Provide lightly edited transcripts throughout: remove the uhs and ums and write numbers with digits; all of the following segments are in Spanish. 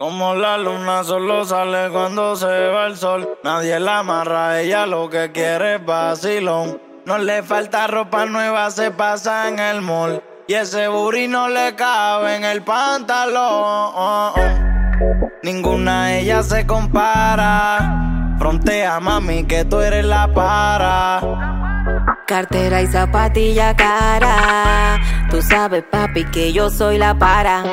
Como la luna solo sale cuando se va el sol. Nadie la amarra, ella lo que quiere es vacilón. No le falta ropa nueva, se pasa en el mall. Y ese booty no le cabe en el pantalón. Ninguna de ellas se compara. Frontea, mami, que tú eres la para. Cartera y zapatilla cara. Tú sabes, papi, que yo soy la para.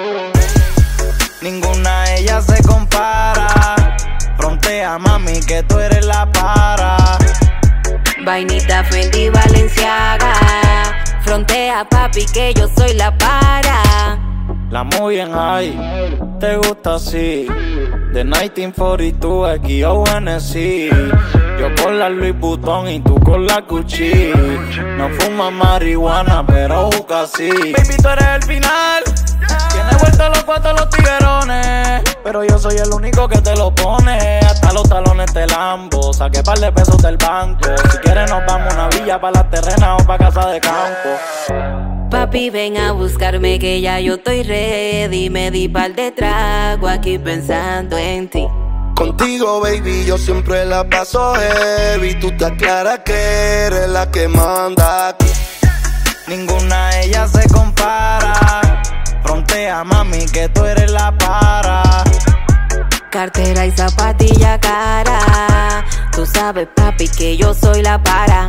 Ninguna de ellas se compara. Frontea, mami, que tú eres la para. Vainita, Fendi, Balenciaga. Frontea, papi, que yo soy la para. La muy bien high, te gusta así. De 1942, aquí o Hennessy. Yo con la Louis Vuitton y tú con la Gucci. No fumas marihuana, pero busca así. Baby, tú eres el final. Tienes vuelta los cuatro los tiguerones, pero yo soy el único que te lo pone. Hasta los talones te lambo. Saqué par de pesos del banco. Si quieres nos vamos a una villa pa' las terrenas o pa' casa de campo. Papi, ven a buscarme que ya yo estoy ready. Me di par de trago aquí pensando en ti. Contigo, baby, yo siempre la paso heavy. Tú te aclaras que eres la que manda aquí. Ninguna de ellas se compara. Frontea, mami, que tú eres la para. Cartera y zapatilla cara. Tú sabes, papi, que yo soy la para.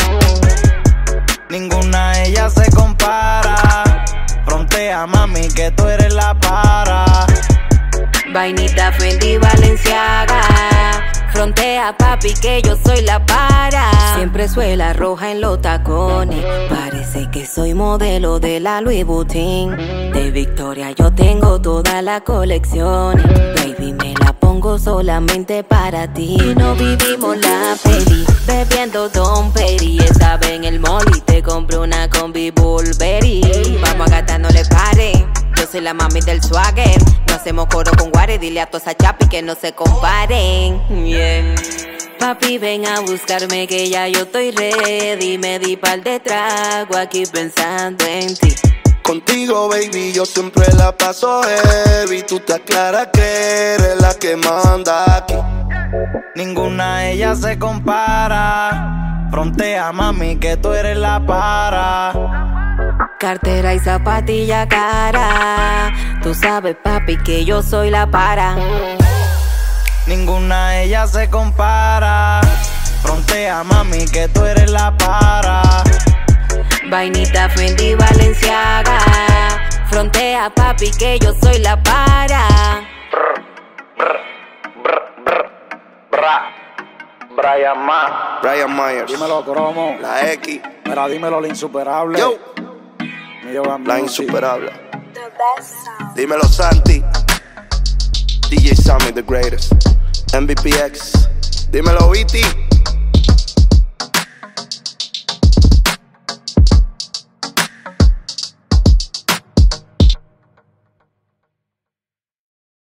Ninguna de ellas se compara. Frontea, mami, que tú eres la para. Vainita, Fendi, Balenciaga. Frontea, papi, que yo soy la para. Siempre suela roja en los tacones. Parece que soy modelo de la Louis Vuitton. De Victoria yo tengo toda la colección. Baby, me la pongo solamente para ti. No vivimos la peli, bebiendo Don Perry. Esta vez en el mall y te compré una combi Burberry. Vamos a gastar, no le pare. Yo soy la mami del swagger. No hacemos coro con Guare. Dile a toda esa chapi que no se comparen. Yeah. Papi, ven a buscarme que ya yo estoy ready. Me di par de trago aquí pensando en ti. Contigo, baby, yo siempre la paso heavy. Tú te aclaras que eres la que manda aquí. Ninguna de ellas se compara. Frontea, mami, que tú eres la para. Cartera y zapatilla cara. Tú sabes, papi, que yo soy la para. Ninguna de ellas se compara. Frontea, mami, que tú eres la para. Vainita, Fendi, Balenciaga. Frontea, papi, que yo soy la para. Brian Myers. Dímelo, cromo. La X. Mira, dímelo, la insuperable. Yo. La insuperable. Dímelo, Santi. DJ Sammy, the greatest. MVPX. Dímelo, Viti.